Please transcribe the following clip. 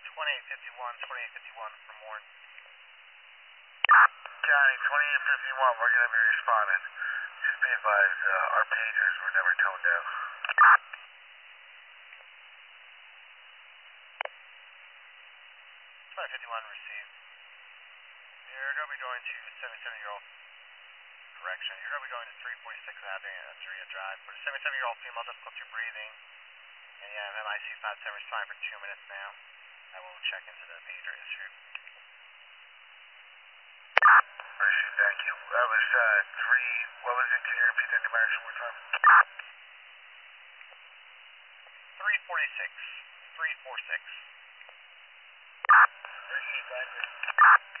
2851 from Warren. County 2851, we're going to be responding. Just be advised, our pagers were never toned down. 2851 received. You're going to be going to 77-year-old. Correction. You're going to be going to 346 Adria Drive. For a 77-year-old female, difficulty breathing. And yeah, MIC 57 responding for 2 minutes now. I will check into the pager history. Appreciate, thank you. That was what was it? Can you repeat that numerics one more time? 346. 346. Appreciate, thank you.